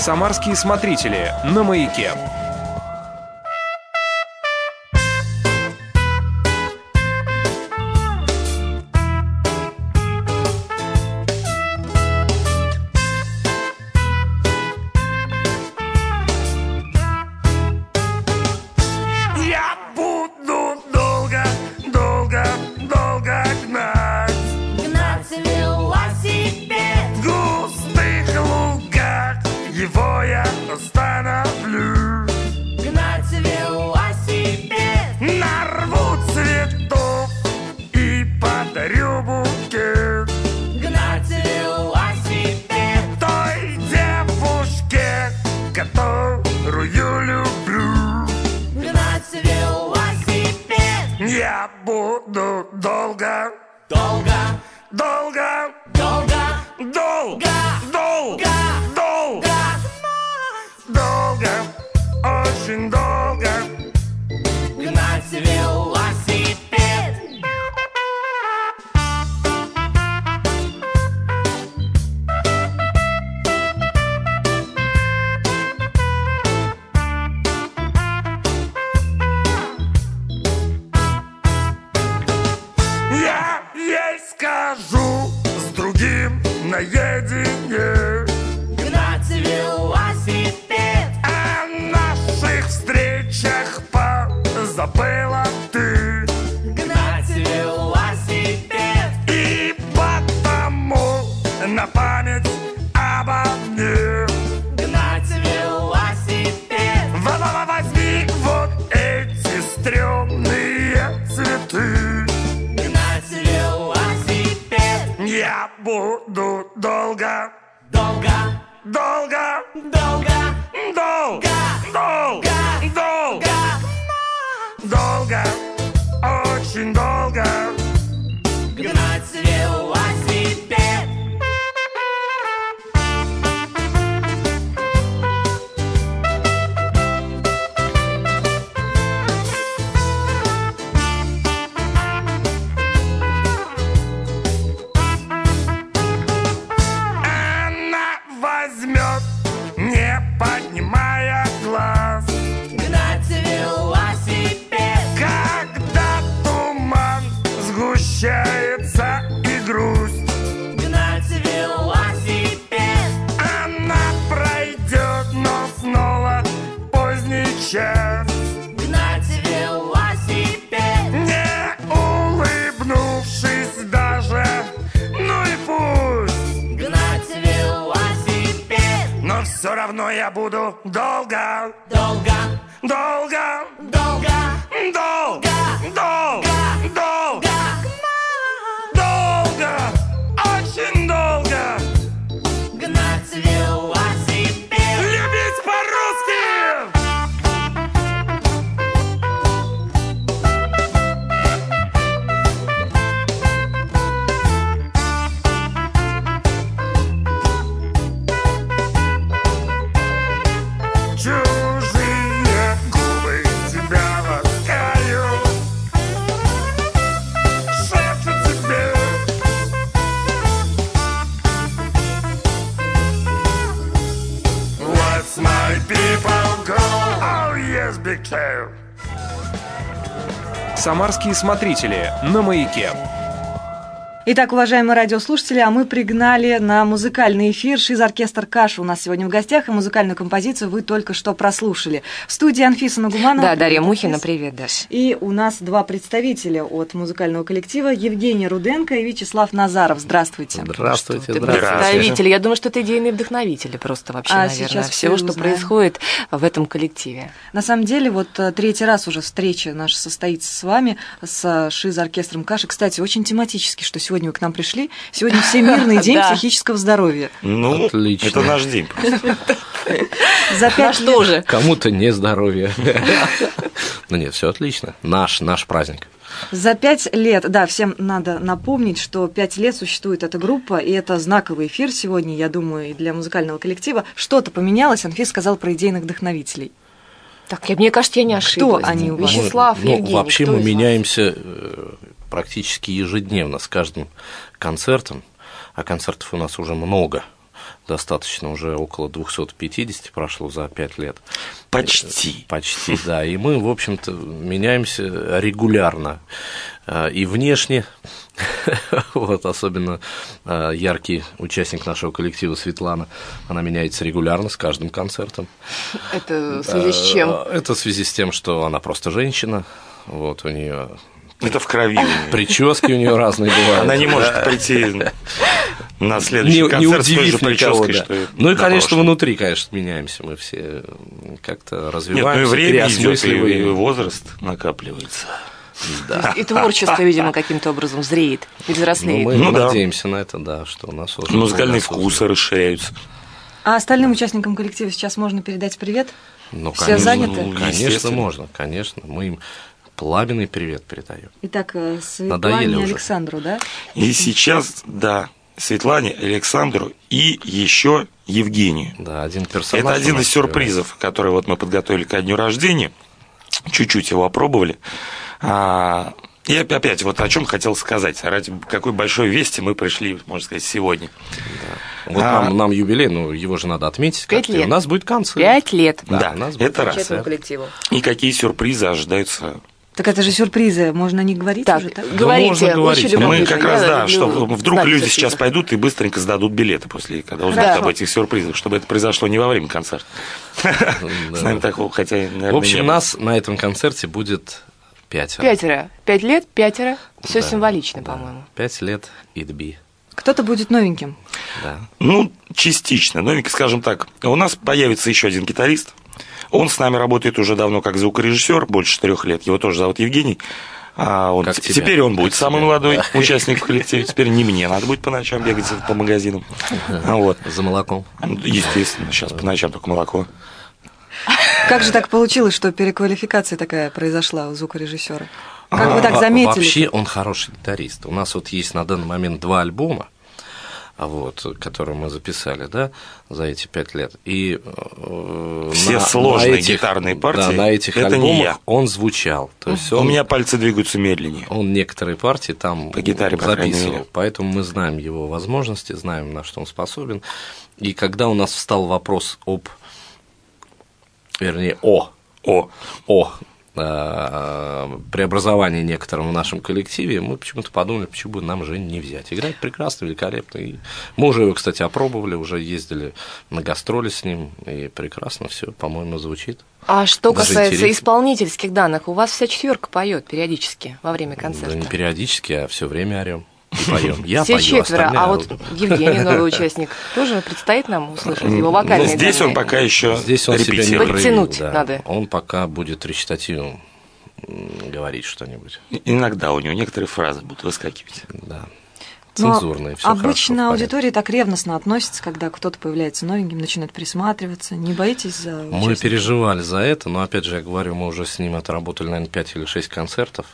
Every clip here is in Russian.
Самарские смотрители на Маяке. Я буду долго, очень долго гнать велосипед. Я ей скажу с другим наедине гнать велосипед. О наших встречах позабыла ты гнать велосипед. И потому на память обо мне гнать велосипед. Возьми вот эти стрёмные цветы. Я буду долго, очень долго гнать велосипед. Возьмет, не поднимая глаз, гнать велосипед. Когда туман сгущается и грусть, гнать велосипед. Она пройдет, но снова поздний час, гнать велосипед. Не улыбнувшись даже, ну и пусть, гнать велосипед. Но все равно я буду долго, очень долго гнать велосипед. Любить по-русски. Чужие губы тебя ласкают, шепчут тебе. Let's my people go. Oh yes, big tail. Самарские смотрители на Маяке. Итак, уважаемые радиослушатели, а мы пригнали на музыкальный эфир «Шиз-оркестр Каша». У нас сегодня в гостях, и музыкальную композицию вы только что прослушали. В студии Анфиса Нагуманова. Да, Дарья Мухина, привет, Даш. И у нас два представителя от музыкального коллектива: Евгений Руденко и Вячеслав Назаров. Здравствуйте. Здравствуйте. Ты представитель. Я думаю, что это идейные вдохновители просто вообще, наверное, всего, что происходит в этом коллективе. На самом деле, вот третий раз уже встреча наша состоится с вами, с Шиз-оркестром Каша. Кстати, очень тематически, что сегодня вы к нам пришли. Сегодня Всемирный день психического здоровья. Ну, отлично. Это наш день. За 5 лет. Тоже. Кому-то не здоровье. Ну нет, все отлично. Наш праздник. За 5 лет, да, всем надо напомнить, что 5 лет существует эта группа, и это знаковый эфир сегодня, я думаю, и для музыкального коллектива. Что-то поменялось, Анфис сказал про идейных вдохновителей. Так, мне кажется, я не ошиблась. Кто они у вас? Вячеслав, Евгений. Вообще мы меняемся практически ежедневно с каждым концертом, а концертов у нас уже много. достаточно, уже около 250 прошло за 5 лет. Почти. Почти, да. И мы, в общем-то, меняемся регулярно. И внешне, вот, особенно яркий участник нашего коллектива Светлана, она меняется регулярно с каждым концертом. Это в связи с чем? Это в связи с тем, что она просто женщина, вот, у нее... Это в крови. Прически у нее разные бывают. Она не может прийти на следующий концерт с той же прической, что и ну и, конечно, внутри, конечно, меняемся. Мы все как-то развиваемся. Ну и время идет, и возраст накапливается. Да. И творчество, видимо, каким-то образом зреет и взрослеет. Мы надеемся на это, да, что у нас уже... Музыкальные вкусы расширяются. А остальным участникам коллектива сейчас можно передать привет? Ну, все конечно, заняты? Конечно, можно, конечно. Мы им пламенный привет передаем. Итак, Светлане и Александру, да? И сейчас, да, Светлане, Александру и еще Евгению. Да, один персонаж. Это один из сюрпризов, который вот мы подготовили ко дню рождения. Чуть-чуть его опробовали. И опять, вот о чем хотел сказать. Ради какой большой вести мы пришли, можно сказать, сегодня. Да. Вот нам юбилей, ну, его же надо отметить. 5 лет. У нас будет концерт. 5 лет. Да, у нас будет это раз. Коллективу. И какие сюрпризы ожидаются. Так это же сюрпризы, можно не говорить так, уже, так? Говорите, говорить. Мы как раз, да, что вдруг люди сейчас пойдут и быстренько сдадут билеты после, когда узнают об этих сюрпризах, чтобы это произошло не во время концерта. С нами такого, хотя, наверное, в общем, нас на этом концерте будет 5. 5 лет, 5. Все символично, по-моему. 5 лет ИДБИ. Кто-то будет новеньким. Да. Ну, частично. Новенький, скажем так. У нас появится еще один гитарист. Он с нами работает уже давно как звукорежиссер, больше 4 лет. Его тоже зовут Евгений. Теперь он будет самый молодой участник в коллективе. Теперь не мне надо будет по ночам бегать по магазинам. Вот. За молоком. Естественно, сейчас по ночам только молоко. Как же так получилось, что переквалификация такая произошла у звукорежиссера? Как вы так заметили? Вообще он хороший гитарист. У нас вот есть на данный момент 2 альбома, вот, которые мы записали, да, за эти 5 лет. И все сложные гитарные партии, да, на этих это альбомах не я. Он звучал. То есть у меня пальцы двигаются медленнее. Он некоторые партии там по гитаре записывал, поэтому мы знаем его возможности, знаем, на что он способен. И когда у нас встал вопрос о преобразовании некотором в нашем коллективе, мы почему-то подумали, почему бы нам Женю не взять. Играет прекрасно, великолепно. И мы уже его, кстати, опробовали, уже ездили на гастроли с ним, и прекрасно все, по-моему, звучит. А что касается исполнительских данных, у вас вся 4 поет периодически во время концерта? Да не периодически, а все время орем. Поем. Я все пою, 4, а вот Евгений, новый участник, тоже предстоит нам услышать его вокальные данные? Здесь он пока еще репетирует. Подтянуть надо. Он пока будет речитативом говорить что-нибудь. Иногда у него некоторые фразы будут выскакивать. Да. Цензурные, все обычно аудитория так ревностно относится, когда кто-то появляется новеньким, начинает присматриваться. Не боитесь за участников? Мы переживали за это, но, опять же, я говорю, мы уже с ним отработали, наверное, 5 или 6 концертов.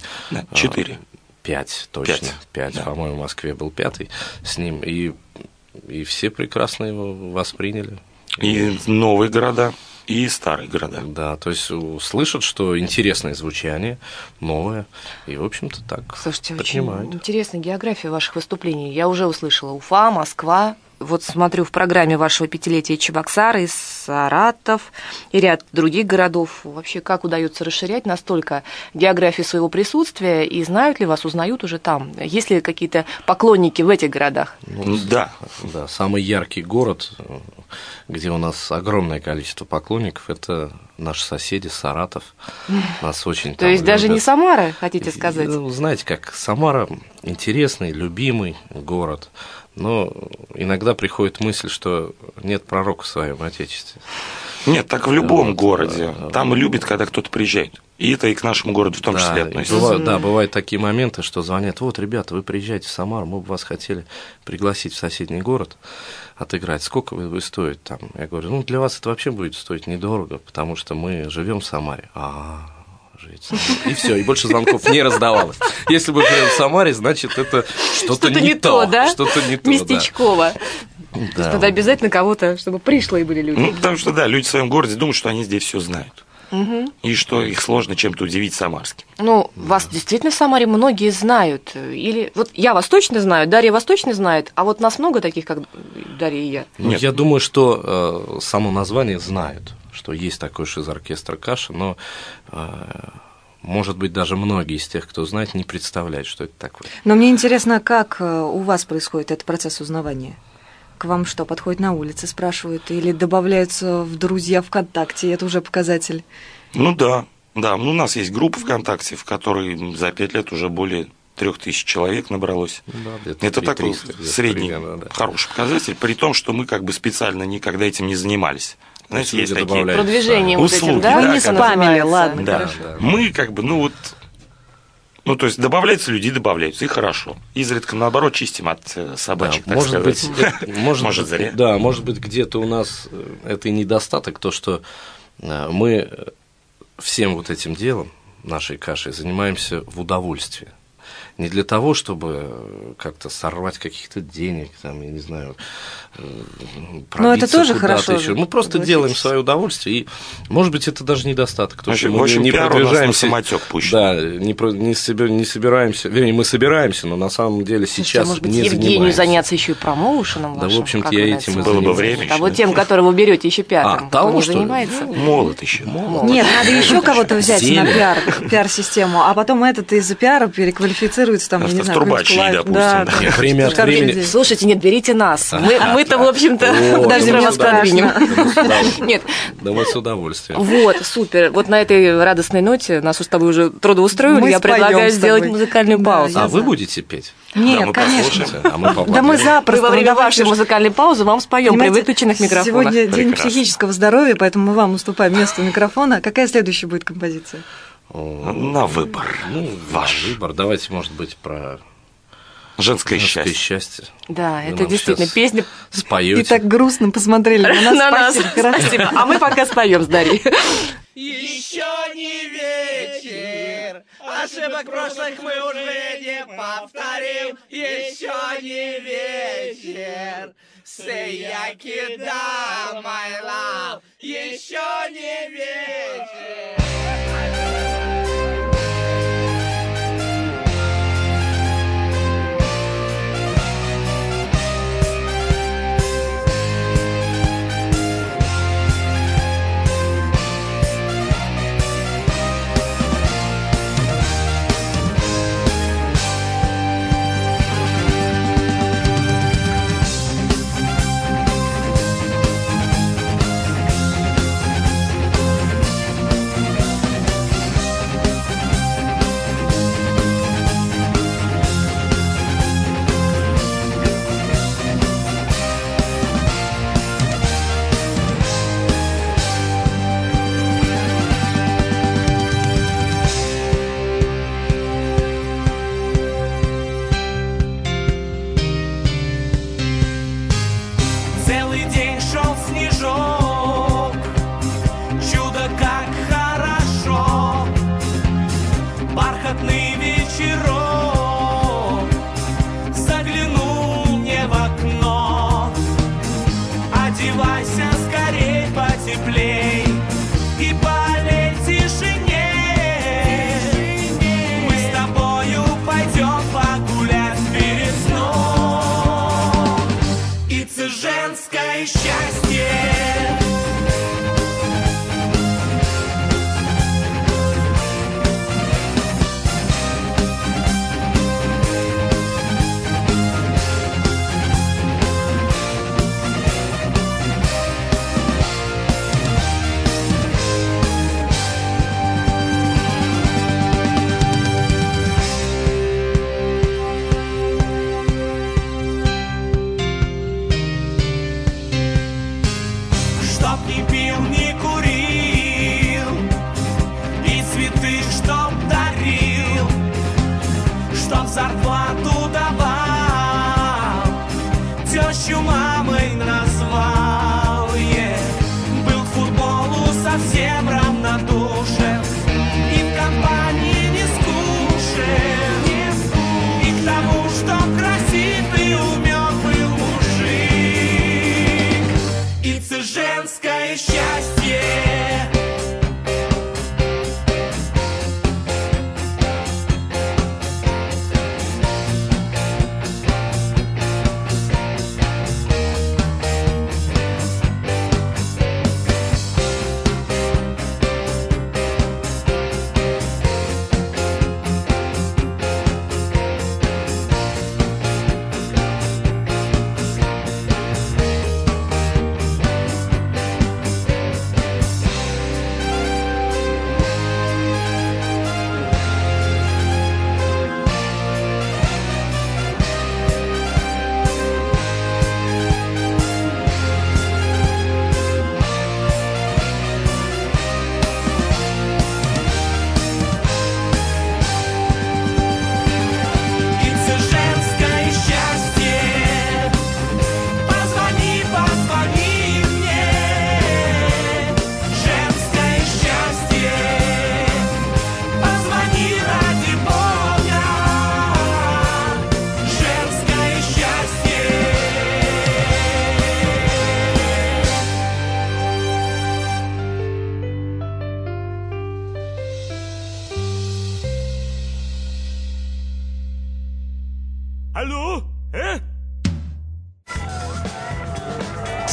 4. 5, точно. 5, да. По-моему, в Москве был 5 с ним, и все прекрасно его восприняли. И новые города, и старые города. Да, то есть слышат, что интересное звучание, новое, и, в общем-то, так. Слушайте, понимают. Очень интересная география ваших выступлений. Я уже услышала: Уфа, Москва. Вот смотрю в программе вашего 5-летия Чебоксары, Саратов и ряд других городов. Вообще, как удается расширять настолько географию своего присутствия, и знают ли вас, узнают уже там? Есть ли какие-то поклонники в этих городах? Да. Самый яркий город, где у нас огромное количество поклонников, это наши соседи, Саратов. Нас очень То есть даже не Самара, хотите сказать? Знаете, как Самара интересный, любимый город. Но иногда приходит мысль, что нет пророка в своем отечестве. Нет, так в любом городе. Там любят, когда кто-то приезжает. И это и к нашему городу в том числе относится. Бывают такие моменты, что звонят: вот, ребята, вы приезжаете в Самару, мы бы вас хотели пригласить в соседний город отыграть. Сколько вы стоит там? Я говорю, для вас это вообще будет стоить недорого, потому что мы живем в Самаре. И все, и больше звонков не раздавалось. Если бы жили в Самаре, значит, это что-то не то, да? Что-то не то, местечково. То есть надо обязательно кого-то, чтобы пришлые были люди. Потому что, да, люди в своем городе думают, что они здесь все знают. и что их сложно чем-то удивить самарским. Ну, вас действительно в Самаре многие знают. Или вот я вас точно знаю, Дарья вас точно знает, а вот нас много таких, как Дарья и я. Ну, я думаю, что само название знают, что есть такой шиз-оркестр «Каша», но, может быть, даже многие из тех, кто знает, не представляют, что это такое. Но мне интересно, как у вас происходит этот процесс узнавания? К вам что, подходят на улице, спрашивают, или добавляются в друзья ВКонтакте, это уже показатель? Ну да, ну, у нас есть группа ВКонтакте, в которой за 5 лет уже более 3000 человек набралось. Да, это такой средний, хороший показатель, при том, что мы как бы специально никогда этим не занимались. Знаете, есть такие продвижения услуги, вот этим, да? Вы не спамили, ладно, да. хорошо. Мы как бы, то есть добавляются люди, добавляются, и хорошо. Изредка, наоборот, чистим от собачек, да, так сказать. Может, зря. Да, может быть, где-то у нас это и недостаток, то, что мы всем вот этим делом, нашей кашей, занимаемся в удовольствие. Не для того, чтобы как-то сорвать каких-то денег, там, я не знаю, но это тоже хорошо. Еще. Мы просто делаем свое удовольствие, и, может быть, это даже недостаток. То, что в общем, мы не продвижаемся, самотек пущен. Да, не собираемся, вернее, мы собираемся, но на самом деле сейчас может быть, не Евгению занимаемся. заняться еще и промоушеном вашим? Да, в общем-то, я этим и было бы занимаюсь. время. А вот тем, которого вы берете еще пятым, кто того, не что ли? занимается? Молод еще. Нет, надо еще кого-то взять на пиар-систему, а потом этот из-за пиара переквалифицируется, там, я не знаю, Трубачи, допустим. Да. Время от времени. Слушайте, нет, берите нас. Мы-то, в общем-то, Подожди, быстро мне вас продвинем. страшно. Нет. Да мы с удовольствием. Вот, супер. Вот на этой радостной ноте нас с тобой уже трудоустроили. Мы Я споем предлагаю с сделать тобой. музыкальную Да, паузу. я А вы будете петь? Нет, мы конечно. послушаем. А мы Да мы Мы запросто. во время давайте вашей музыкальной паузы вам споем при Понимаете, выключенных микрофонах. Сегодня день Прекрасно. психического здоровья, поэтому мы вам уступаем место у микрофона. Какая следующая будет композиция? На выбор. Ваш выбор. Давайте, может быть, про Женское женское счастье. счастье. Да, Вы это нам действительно щас песня И споете. так грустно посмотрели на нас. на нас. Спасибо, хорошо. Спасибо. А мы пока споем с Дарьей. Еще не вечер, ошибок прошлых мы уже не повторим. Еще не вечер, say I can die, my love. Еще не вечер. Целый день шел снежок, чудо как хорошо, бархатный вечерок заглянул мне в окно. Одевайся скорей потеплей и полей тишине. Мы с тобою пойдем погулять перед сном. It's женское счастье.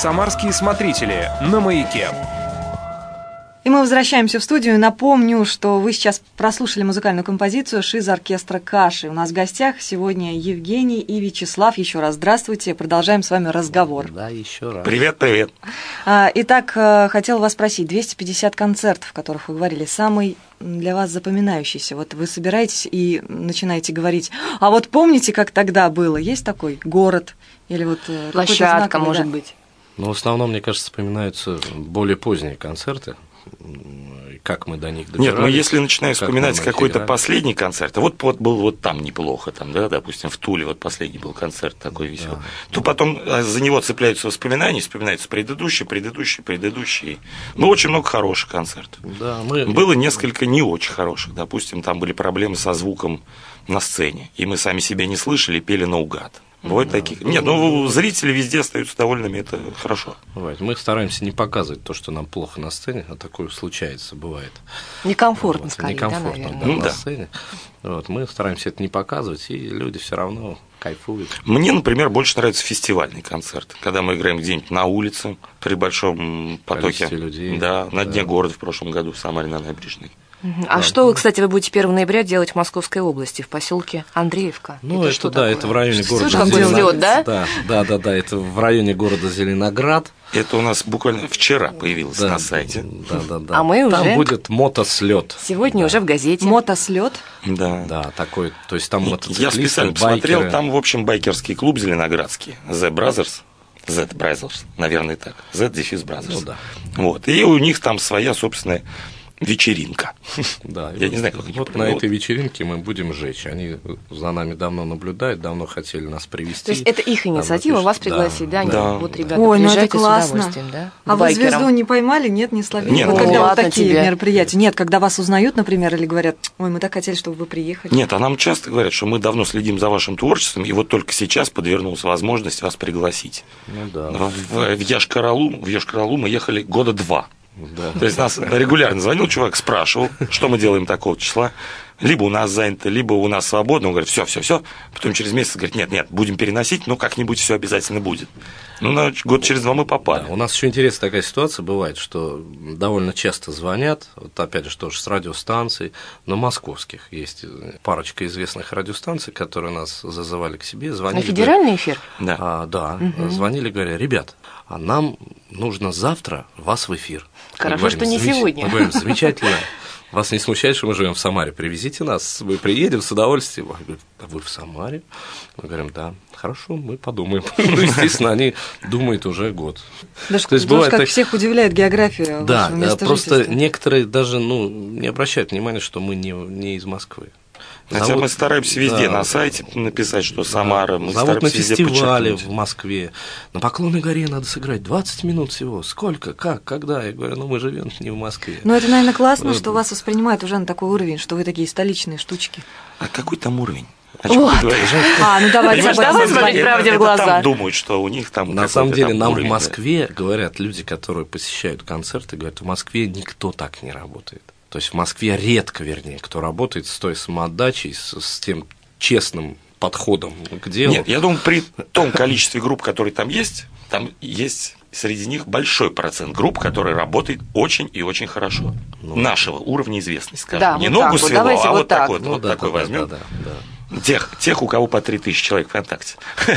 «Самарские смотрители» на «Маяке». И мы возвращаемся в студию. Напомню, что вы сейчас прослушали музыкальную композицию «Шиз оркестра Каши». У нас в гостях сегодня Евгений и Вячеслав. Еще раз здравствуйте. Продолжаем с вами разговор. Да, еще раз. Привет, привет. Итак, хотел вас спросить. 250 концертов, о которых вы говорили, самый для вас запоминающийся. Вот вы собираетесь и начинаете говорить, а вот помните, как тогда было? Есть такой город? Или вот площадка, может быть? Ну, в основном, мне кажется, вспоминаются более поздние концерты. Как мы до них добирались. Нет, ну если начинаю вспоминать какой-то играли. Последний концерт, вот был вот там неплохо, там, да, допустим, в Туле вот последний был концерт такой веселый, то потом за него цепляются воспоминания, вспоминаются предыдущие. Ну, очень много хороших концертов. Да, Было несколько не очень хороших, допустим, там были проблемы со звуком на сцене, и мы сами себя не слышали, пели наугад. Бывают таких. Нет, ну зрители везде остаются довольными, это хорошо. Бывает. Мы стараемся не показывать то, что нам плохо на сцене, а такое случается, бывает. Некомфортно, Вот, скорее, некомфортно, да, да, наверное. на сцене. Вот, мы стараемся это не показывать, и люди все равно кайфуют. Мне, например, больше нравится фестивальный концерт, когда мы играем где-нибудь на улице при большом потоке. Количестве людей. Да, на Дне города в прошлом году в Самаре на набережной. А что, кстати, вы будете 1 ноября делать в Московской области, в поселке Андреевка? Ну, это что да, такое? это в районе города Слышь, какой взлет, да? Да, это в районе города Зеленоград. Это у нас буквально вчера появилось Да, на сайте. Да. А мы Там уже- будет мотослет. Сегодня уже в газете. мотослет. Да. Да, такой, то есть там мотоциклисты, Я специально посмотрел, байкеры. там, в общем, байкерский клуб зеленоградский, The Brothers, наверное, так, Z-Brothers. Ну да. Вот, и у них там своя собственная вечеринка. Да, Я не знаю, как они вот на проводят. этой вечеринке мы будем жечь. Они за нами давно наблюдают, давно хотели нас привести. То есть это их инициатива вас пригласить, да? Да. Вот, ребята, Ой, ну это приезжайте с классно. удовольствием, да? А К вы байкерам. звезду не поймали? Нет, не словили? Нет, Вот ну когда вот ладно такие тебе. мероприятия. Нет, когда вас узнают, например, или говорят, ой, мы так хотели, чтобы вы приехали. Нет, а нам часто говорят, что мы давно следим за вашим творчеством, и вот только сейчас подвернулась возможность вас пригласить. Ну да. В Йошкар-Олу мы ехали года 2. Да. То есть нас регулярно звонил чувак, спрашивал, что мы делаем такого числа. Либо у нас занято, либо у нас свободно. Он говорит, все. Потом через месяц говорит, нет, будем переносить, но как-нибудь все обязательно будет. Ну, на год через 2 мы попали. Да, у нас еще интересная такая ситуация бывает, что довольно часто звонят, вот опять же, тоже с радиостанций, но московских есть парочка известных радиостанций, которые нас зазывали к себе, На звонили. федеральный эфир? Да. Звонили, говоря, ребят, а нам нужно завтра вас в эфир. Хорошо, Мы говорим, что не сегодня. Мы говорим, замечательно. Вас не смущает, что мы живем в Самаре? Привезите нас, мы приедем с удовольствием. Они говорят, а вы в Самаре? Мы говорим, да, хорошо, мы подумаем. Ну, естественно, они думают уже год. Даже То есть потому бывает как так- всех удивляет география Да, вашего места просто жительства. некоторые даже не обращают внимания, что мы не из Москвы. Хотя Зовут- мы стараемся везде да, на сайте написать, что Самара. Мы зовут на стараемся везде фестивале подчеркнуть. в Москве. На Поклонной горе надо сыграть 20 минут всего. Сколько? Как? Когда? Я говорю, мы живем не в Москве. Ну, это, наверное, классно, что вас воспринимают уже на такой уровень, что вы такие столичные штучки. А какой там уровень? О чем ты говоришь? Ну давайте Понимаешь, давай на самом смотреть деле, правде в это глаза. там думают, что у них там На какой-то самом деле, там нам уровень, в да. Москве, говорят люди, которые посещают концерты, говорят, в Москве никто так не работает. То есть в Москве редко, вернее, кто работает с той самоотдачей, с тем честным подходом к делу. Нет, я думаю, при том количестве групп, которые там есть среди них большой процент групп, которые работают очень и очень хорошо. Нашего уровня известности, скажем. Да, Не вот так ногу вот, свело, давайте а вот вот так. такой, Ну вот да, такой да, возьмем. да. Тех, у кого по 3000 человек ВКонтакте.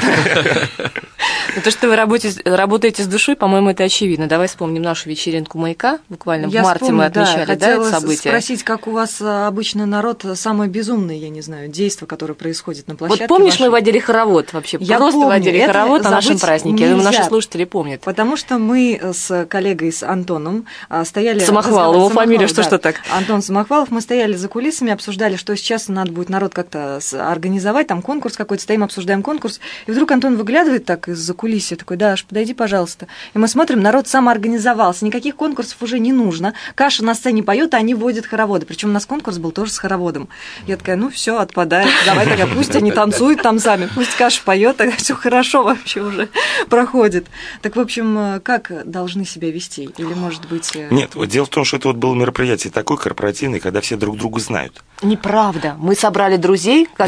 Ну, то, что вы работаете с душой, по-моему, это очевидно. Давай вспомним нашу вечеринку «Маяка». Буквально в марте мы отмечали, да, это событие. Спросить, как у вас обычно народ самое безумное, я не знаю, действо, которое происходит на площадке. Вот помнишь, вашей? мы водили хоровод вообще? Я Просто помню, водили это хоровод на нашем забыть празднике. Я думаю, наши нельзя. слушатели помнят. Потому что мы с коллегой, с Антоном, стояли... Самохвалов, его фамилия, что так? Антон Самохвалов, мы стояли за кулисами, обсуждали, что сейчас надо будет народ как-то организовать, там конкурс какой-то, стоим, обсуждаем конкурс, и вдруг Антон выглядывает так из-за кулисья, такой, Даш, подойди, пожалуйста. И мы смотрим, народ самоорганизовался, никаких конкурсов уже не нужно, Каша на сцене поет, а они водят хороводы, причем у нас конкурс был тоже с хороводом. Я такая, ну все, отпадает, давай тогда, пусть они танцуют там сами, пусть Каша поет, тогда все хорошо вообще уже проходит. Так, в общем, как должны себя вести? Или, может быть... Нет, вот дело в том, что это вот было мероприятие такое корпоративное, когда все друг друга знают. Неправда. Мы собрали друзей, которые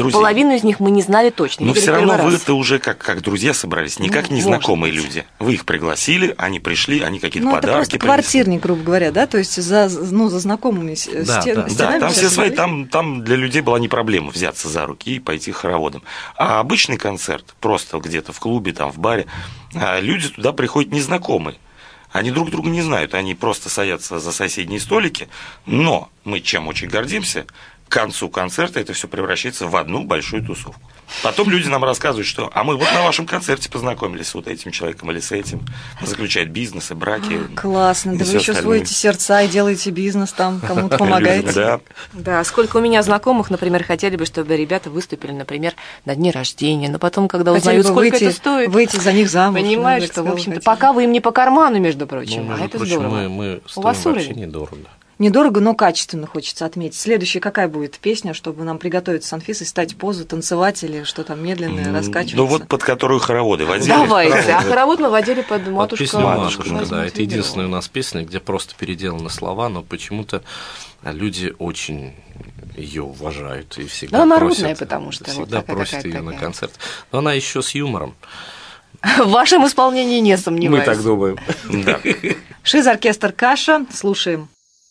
друзей. Половину из них мы не знали точно. Но все равно вы вы-то уже как друзья собрались, не как незнакомые люди. Вы их пригласили, они пришли, они какие-то подарки это просто квартирник, грубо говоря, да? То есть за знакомыми стенами. Да, там все свои, там для людей была не проблема взяться за руки и пойти хороводом. А обычный концерт, просто где-то в клубе, там, в баре, люди туда приходят незнакомые. Они друг друга не знают, они просто садятся за соседние столики, но мы чем очень гордимся, к концу концерта это все превращается в одну большую тусовку. Потом люди нам рассказывают, что а мы вот на вашем концерте познакомились с вот этим человеком или с этим, заключают бизнесы, браки. Классно, да вы еще сводите сердца и делаете бизнес там, кому-то помогаете. Да, сколько у меня знакомых, например, хотели бы, чтобы ребята выступили, например, на дне рождения, но потом, когда узнают, сколько это стоит, выйти за них замуж. Понимаешь, что, в общем-то, пока вы им не по карману, между прочим, а это здорово. Мы у вас стоим вообще уровень недорого. Недорого, но качественно, хочется отметить. Следующая какая будет песня, чтобы нам приготовиться с Анфисой, стать позу, танцевать или что там медленное, раскачиваться? Ну вот под которую хороводы водили. Давайте, а хоровод мы водили под «Матушка». Песню «Матушка», да, это единственная у нас песня, где просто переделаны слова, но почему-то люди очень ее уважают и всегда она народная, просят, потому что всегда вот просят ее на концерт. Но она еще с юмором. В вашем исполнении не сомневаюсь. Мы так думаем. Да. Шиз-оркестр «Каша». Слушаем.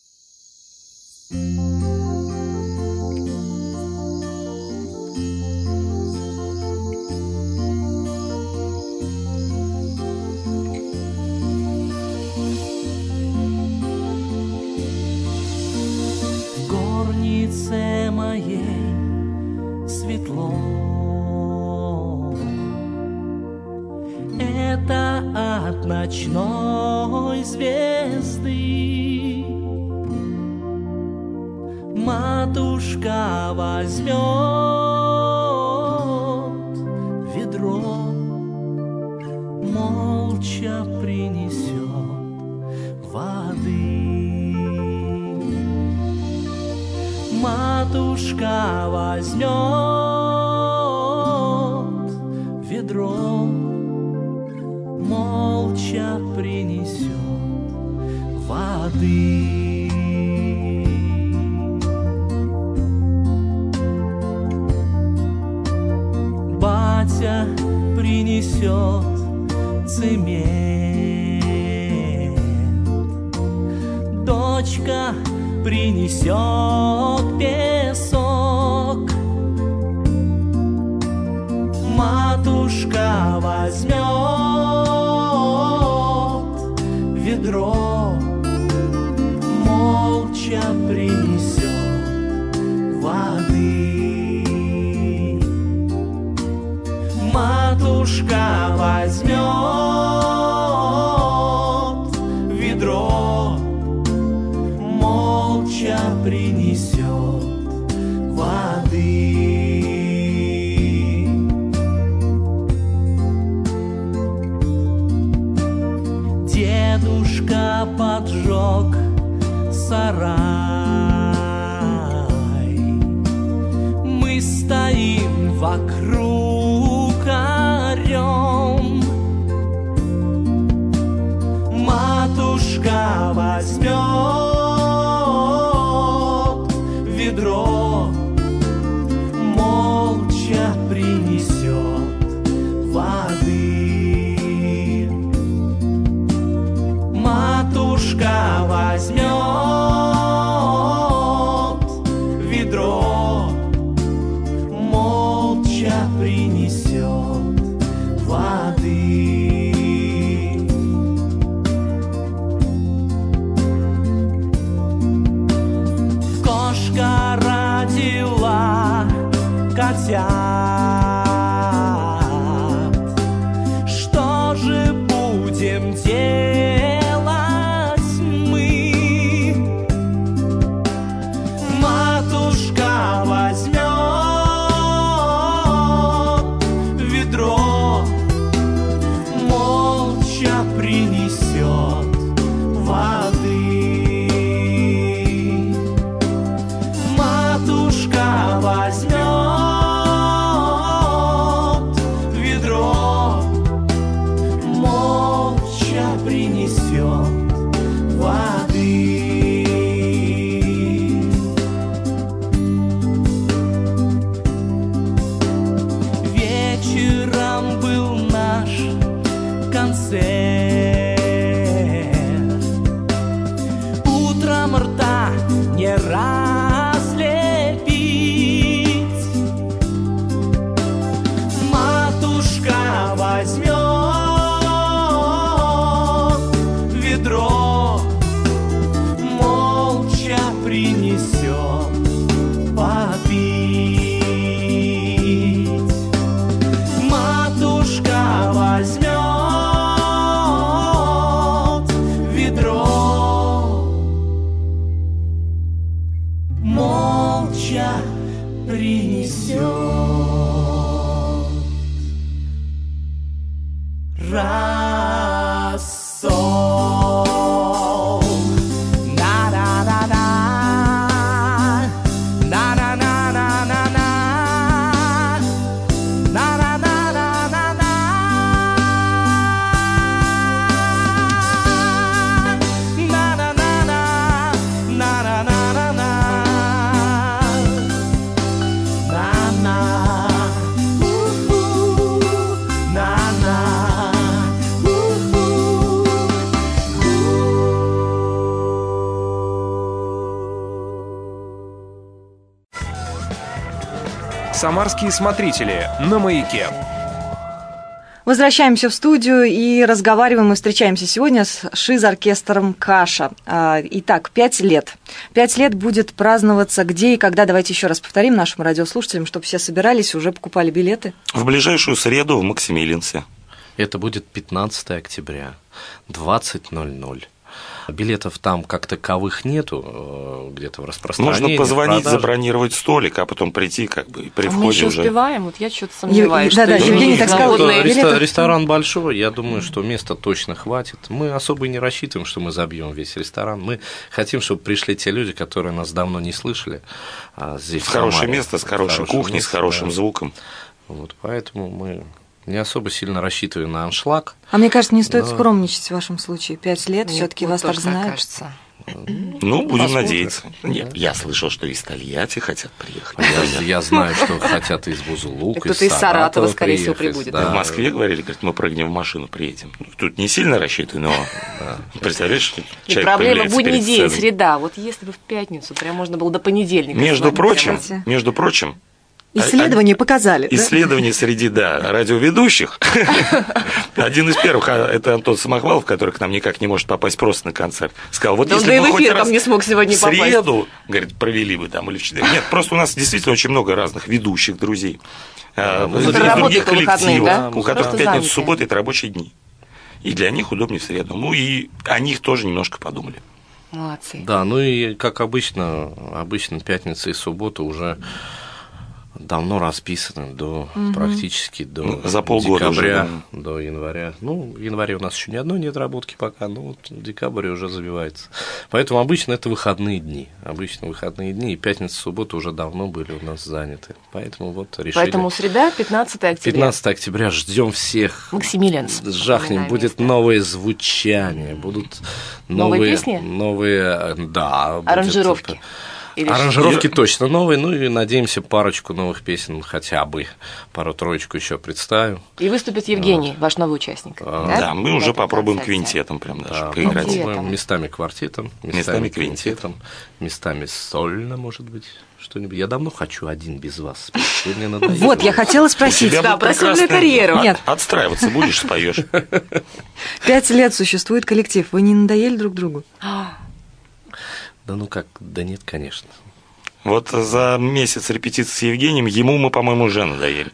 В горнице моей светло. Это от ночной звезды. Матушка возьмет ведро, молча принесет воды. Матушка возьмет ведро, молча принесет воды. Батя принесет цемент, дочка принесет песок, матушка возьмет ведро, молча принесет воды. Матушка возьмет ведро, молча принесет воды. Дедушка поджег сарай, мы стоим вокруг орем. Матушка возьмет ведро, молча принесет воды. Матушка возьмет ведро, молча принесет воды. Кошка родила котят, что же будем делать мы? Матушка возьмет ведро, молча принесет воды. Матушка возьмет ведро, молча принесет воды. ведро молча принесет попить. Матушка возьмет ведро, молча принесет. Рассол. На-на-на-на. На-на-на-на-на-на. На-на-на-на-на-на. На-на-на-на. На-на-на-на-на. На-на. На-на. Самарские смотрители на маяке. Возвращаемся в студию и разговариваем и встречаемся сегодня с шиз-оркестром «Каша». Итак, 5 лет. 5 лет будет праздноваться где и когда? Давайте еще раз повторим нашим радиослушателям, чтобы все собирались, уже покупали билеты. В ближайшую среду в Максимилинце. Это будет 15 октября, 20:00. Билетов там как таковых нету, где-то в распространении. Можно позвонить, забронировать столик, а потом прийти как бы и при входе мы еще уже. Успеваем? Вот я что-то сомневаюсь. Да-да, что Евгений так сказал, Ресторан большой, я думаю, что места точно хватит. Мы особо и не рассчитываем, что мы забьем весь ресторан. Мы хотим, чтобы пришли те люди, которые нас давно не слышали. Здесь в хорошее место, с хорошей кухней, с хорошим звуком. Вот, поэтому мы не особо сильно рассчитываем на аншлаг. А мне кажется, не стоит скромничать в вашем случае. 5 лет, все-таки вас так знают. Кажется. Ну, будем надеяться. Нет, я слышал, что из Тольятти хотят приехать. Я знаю, что хотят из Бузулука, кто-то из Саратова, скорее всего, прибудет. В Москве говорили, говорят, мы прыгнем в машину, приедем. Тут не сильно рассчитываю, но представляешь, человек проблема будний день, сценой. среда. Вот если бы в пятницу, прям можно было до понедельника. Между прочим, исследования показали. Исследования среди, радиоведущих. Один из первых, это Антон Самохвалов, который к нам никак не может попасть просто на концерт, сказал, вот если бы хоть раз не смог сегодня в среду, говорит, провели бы там или в четверг. Нет, просто у нас действительно очень много разных ведущих друзей, из других коллективов, у которых пятница, суббота – это рабочие дни. И для них удобнее в среду. Ну и о них тоже немножко подумали. Молодцы. Да, ну и как обычно пятница и суббота уже давно расписаны практически до за полгода декабря, уже, да. До января. Ну, в январе у нас еще ни одной нет отработки пока, но вот в декабре уже забивается. Поэтому обычно это выходные дни. И пятница, суббота уже давно были у нас заняты. Поэтому вот решили. Поэтому среда, 15 октября. 15 октября ждем всех. Максимилианс. Жахнем, будет новое звучание, будут новые песни? Да. Аранжировки. Аранжировки точно новые, ну и надеемся парочку новых песен, хотя бы пару-троечку еще представим. И выступит Евгений, ваш новый участник. Да, мы уже попробуем квинтетом прям даже поиграть. Местами квартетом, местами квинтетом, местами сольно, может быть, что-нибудь. Я давно хочу один без вас. Мне надоело. Вот, я хотела спросить. Да, про сольную карьеру. Нет. Отстраиваться будешь, споешь. 5 лет существует коллектив. Вы не надоели друг другу? Да ну как, да нет, конечно. Вот за месяц репетиции с Евгением ему мы, по-моему, уже надоели.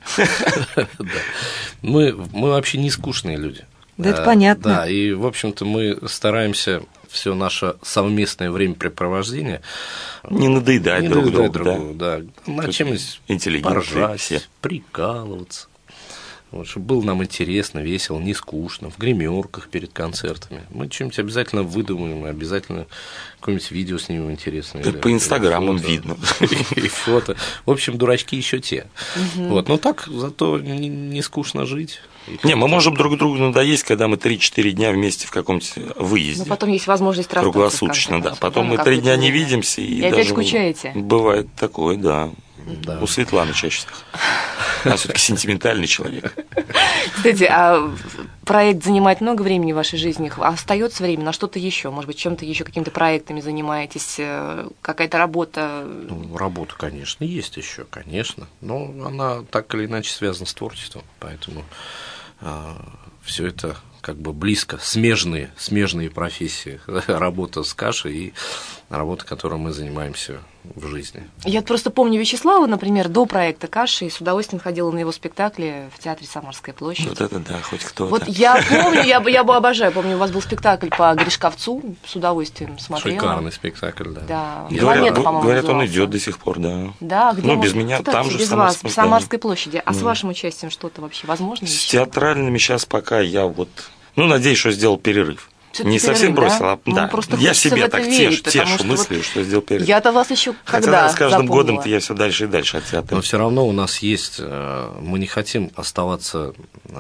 Мы вообще не скучные люди. Да, это понятно. Да, и, в общем-то, мы стараемся все наше совместное времяпрепровождение не надоедать друг другу. Да. Над чем-нибудь поржать, прикалываться. Вот, чтобы было нам интересно, весело, не скучно, в гримерках перед концертами. Мы что-нибудь обязательно выдумаем, обязательно какое-нибудь видео снимем интересное. Это по инстаграмам видно. И фото. В общем, дурачки еще те. Вот, но так зато не скучно жить. Не, мы можем друг другу надоесть, когда мы 3-4 дня вместе в каком-то выезде. Но потом есть возможность расстаться. Круглосуточно, да. Потом мы 3 дня не видимся. И опять скучаете. Бывает такое, да. У Светланы чаще всего. Она все-таки сентиментальный человек. Кстати, а проект занимает много времени в вашей жизни? Остается время на что-то еще? Может быть, чем-то еще, какими-то проектами занимаетесь? Какая-то работа? Ну, работа, конечно, есть еще, конечно. Но она так или иначе связана с творчеством. Поэтому все это как бы близко, смежные профессии. Работа с кашей и работа, которой мы занимаемся в жизни. Я просто помню Вячеслава, например, до проекта «Каши», и с удовольствием ходила на его спектакли в театре «Самарская площадь». Вот это да, хоть кто-то. Вот я помню, я бы обожаю, помню, у вас был спектакль по Гришковцу, с удовольствием смотрела. Шикарный спектакль, да. Да. Говорят, он идет до сих пор, да. Да, где без меня, кстати, там же без вас, в Самарской площади. А с вашим участием что-то вообще возможно? С театральными сейчас пока я надеюсь, что сделал перерыв. Всё-таки не совсем перерыв, бросил, да? Я себе так верить, тешу мыслью, что сделал перерыв. Я-то вас еще Хотя с каждым годом я все дальше и дальше от театра. Но все равно у нас есть, мы не хотим оставаться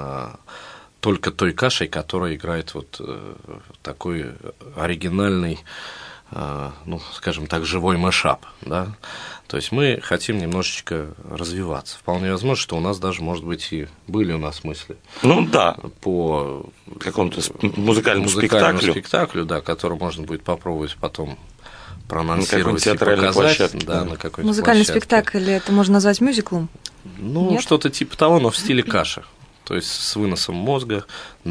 только той кашей, которая играет вот такой оригинальный, скажем так, живой мэшап, да. То есть мы хотим немножечко развиваться. Вполне возможно, что у нас даже, может быть, и были у нас мысли. По какому-то музыкальному спектаклю, да, который можно будет попробовать потом проанонсировать и показать. Площадке, да, на какой-то музыкальный площадке. спектакль это можно назвать мюзиклом? Нет? Что-то типа того, но в стиле каши. То есть с выносом мозга,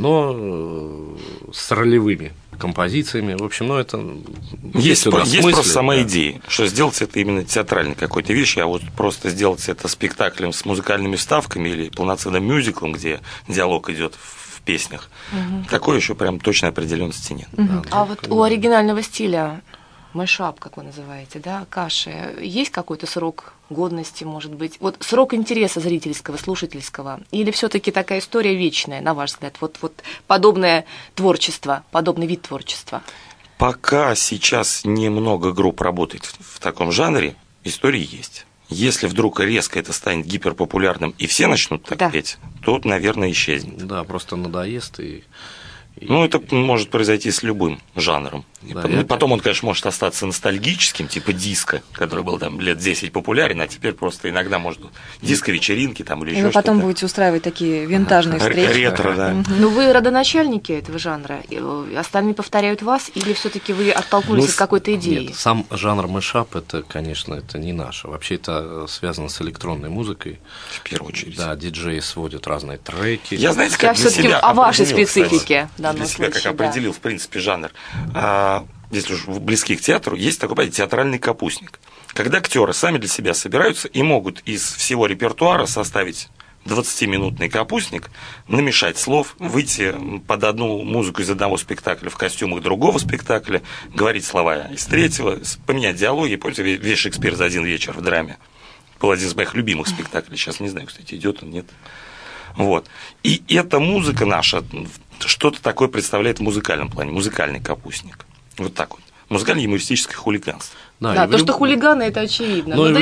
но с ролевыми композициями. В общем, это есть просто сама идея, что сделать это именно театральной какой-то вещью, а вот просто сделать это спектаклем с музыкальными вставками или полноценным мюзиклом, где диалог идет в песнях. Такой еще прям точной определенности нет. А вот у оригинального стиля мэшап, как вы называете, да, каши, есть какой-то срок годности, может быть? Вот срок интереса зрительского, слушательского? Или все-таки такая история вечная, на ваш взгляд? Вот подобное творчество, подобный вид творчества? Пока сейчас немного групп работает в таком жанре, истории есть. Если вдруг резко это станет гиперпопулярным и все начнут так петь, то, наверное, исчезнет. Да, просто надоест и... это может произойти с любым жанром. Да, потом он, конечно, может остаться ностальгическим, типа диска, который был там лет 10 популярен, а теперь просто иногда может диско-вечеринки там или еще что-то. И вы потом будете устраивать такие винтажные встречи. Ретро, да. Ну, вы родоначальники этого жанра. Остальные повторяют вас, или все-таки вы оттолкнулись от какой-то идеи? Нет, сам жанр мэшап, это, конечно, это не наше. Вообще это связано с электронной музыкой. В первую очередь. Да, диджеи сводят разные треки. Я, знаете, как для все-таки себя о вашей определил, специфике. Для себя как определил, в принципе, жанр. Если уж близки к театру, есть такой, понятие, театральный капустник. Когда актеры сами для себя собираются и могут из всего репертуара составить 20-минутный капустник, намешать слов, выйти под одну музыку из одного спектакля в костюмах другого спектакля, говорить слова из третьего, поменять диалоги. Помните, весь Шекспир за один вечер в драме. Был один из моих любимых спектаклей. Сейчас не знаю, кстати, идет он, нет. Вот. И эта музыка наша что-то такое представляет в музыкальном плане, музыкальный капустник. Вот так вот. Музыкально-юмористическое хулиганство. Да, то, что хулиганы, это очевидно. Но и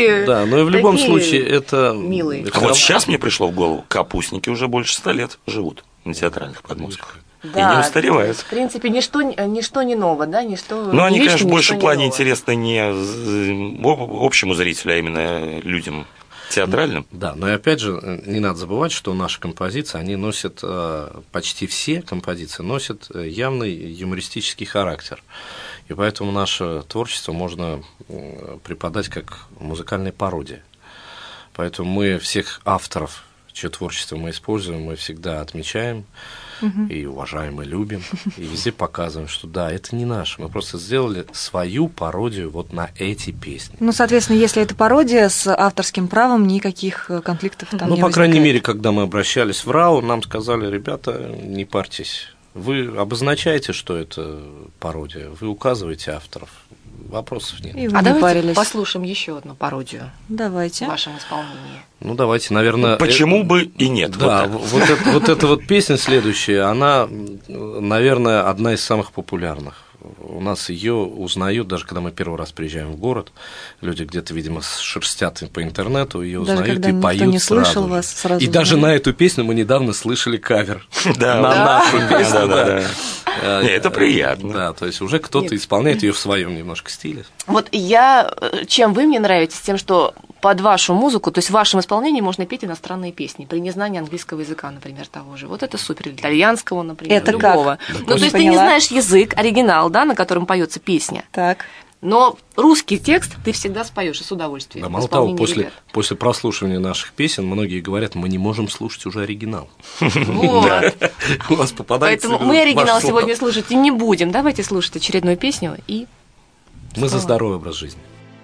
в любом случае это... Милые. А вот сейчас мне пришло в голову, капустники уже больше 100 лет живут на театральных подмостках. Да, и не устаревают. В принципе, ничто не ново, да, ничто. Но они, вечно, конечно, в большем плане ново. интересны не общему зрителю, а именно людям театральным. Да, но и опять же, не надо забывать, что наши композиции, они носят, почти все композиции носят явный юмористический характер. И поэтому наше творчество можно преподать как музыкальная пародия. Поэтому мы всех авторов, чье творчество мы используем, мы всегда отмечаем и уважаем, и любим, и везде показываем, что да, это не наше. Мы просто сделали свою пародию вот на эти песни. Ну, соответственно, если это пародия с авторским правом, никаких конфликтов там не возникает. Ну, по крайней мере, когда мы обращались в РАУ, нам сказали: ребята, не парьтесь. Вы обозначаете, что это пародия, вы указываете авторов. Вопросов нет. И вы А не давайте парились. послушаем еще одну пародию Давайте. в вашем исполнении. Ну, давайте, наверное... Почему бы и нет? Да, вот эта вот песня следующая, она, наверное, одна из самых популярных. У нас ее узнают, даже когда мы первый раз приезжаем в город, люди где-то, видимо, шерстят по интернету, ее Даже узнают когда и никто поют не слышал сразу вас, же. сразу И даже узнают. на эту песню мы недавно слышали кавер Да, на нашу песню. да. Это приятно. Да, то есть уже кто-то исполняет ее в своем немножко стиле. Вот чем вы мне нравитесь, тем, что под вашу музыку, то есть в вашем исполнении можно петь иностранные песни при незнании английского языка, например, того же. Вот это супер. Или итальянского, например, это любого. Как? Ну, то есть ты не знаешь язык, оригинал, да, на котором поется песня. Так. Но русский текст ты всегда споешь и с удовольствием. Да, мало того, после прослушивания наших песен многие говорят, мы не можем слушать уже оригинал. Вот. У вас попадается. Поэтому мы оригинал сегодня слушать и не будем. Давайте слушать очередную песню и... Мы за здоровый образ жизни.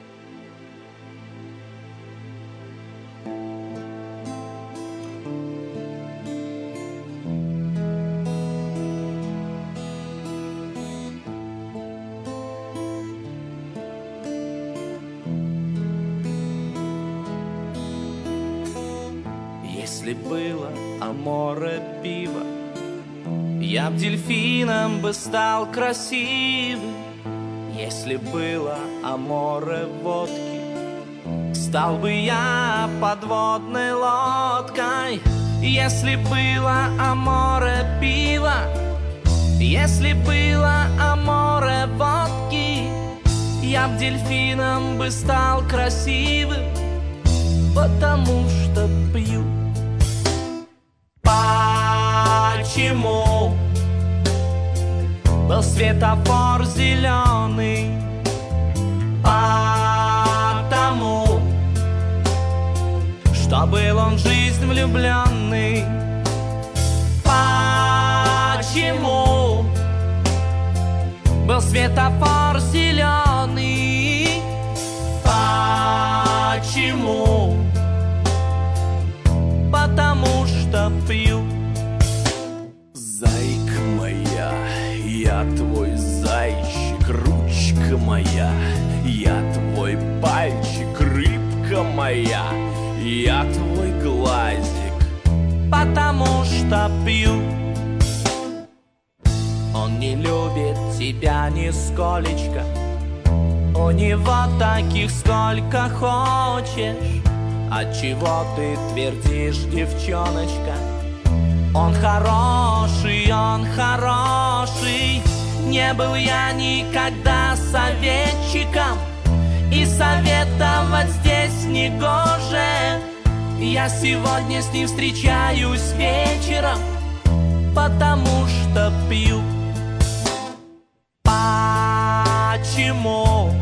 Если было аморе пиво, я б дельфином бы стал красивым. Если было аморе водки, стал бы я подводной лодкой. Если было аморе пива, если было аморе водки, я б дельфином бы стал красивым, потому что пью. Почему был светофор зеленый? Потому что был он в жизнь влюбленный. Почему был светофор зеленый? Почему? Потому что пью. Зайка моя, я твой зайчик, ручка моя, я твой пальчик, рыбка моя, я твой глазик, потому что пью. Он не любит тебя нисколечко, у него таких сколько хочешь. Отчего ты твердишь, девчоночка? Он хороший, он хороший. Не был я никогда советчиком, и советовать здесь негоже. Я сегодня с ним встречаюсь вечером, потому что пью. Почему?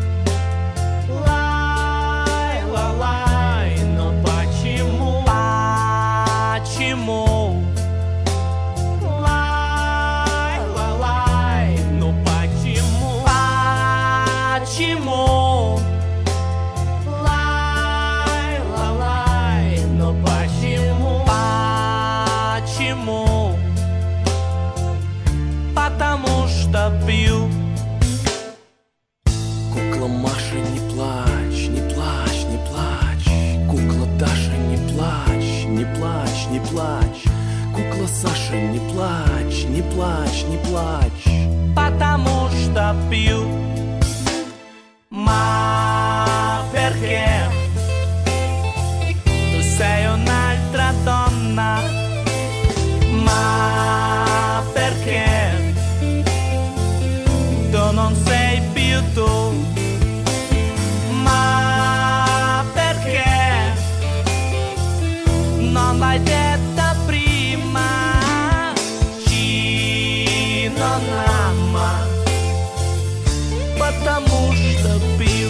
Лай-ла-лай, но почему? Почему? Лай-ла-лай, ну почему? Почему? Лай-ла-лай, но почему? Почему? Потому что пью. Кукла Маша, не плачь, не плачь, не плачь. Кукла Даша, не плачь, не плачь, не плачь. Кукла Саша, не плачь, не плачь, не плачь. Потому что пью. Ma perché tu sei un'altra donna? Ma perché tu non sei più tu? Ma perché non l'hai detta prima? Chi non ama, потому что пью.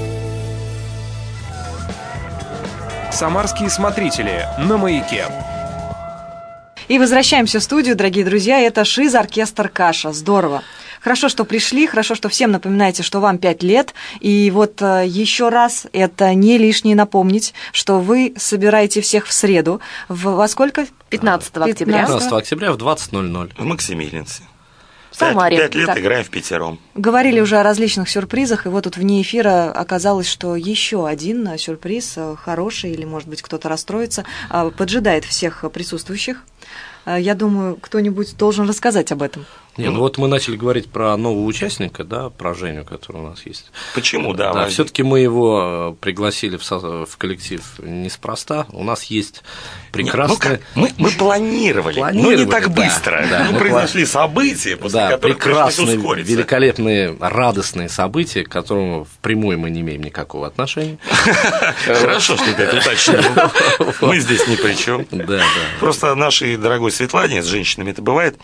Самарские смотрители на «Маяке». И возвращаемся в студию, дорогие друзья. Это ШИЗ оркестр «Каша». Здорово. Хорошо, что пришли, хорошо, что всем напоминаете, что вам 5 лет. И вот еще раз, это не лишнее напомнить, что вы собираете всех в среду. Во сколько? 15 октября. 15 октября в 20:00. В Максимилинце. В Самаре. 5 лет Так. играем впятером. Говорили уже о различных сюрпризах, и вот тут вне эфира оказалось, что еще один сюрприз, хороший, или, может быть, кто-то расстроится, поджидает всех присутствующих. Я думаю, кто-нибудь должен рассказать об этом. Не, ну вот мы начали говорить про нового участника, да, про Женю, который у нас есть. Почему, да? Да, все-таки мы его пригласили в коллектив неспроста. У нас есть прекрасный... Мы планировали, но не так быстро. Да, мы произошли события, после которых прекрасные, ускориться. великолепные, радостные события, к которым впрямую мы не имеем никакого отношения. Хорошо, что ты это уточнил. Мы здесь ни при чем. Да. Просто нашей дорогой Светлане, с женщинами это бывает,